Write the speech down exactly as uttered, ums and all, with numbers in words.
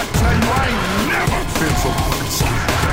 tell you, I ain't never been so fucking sorry.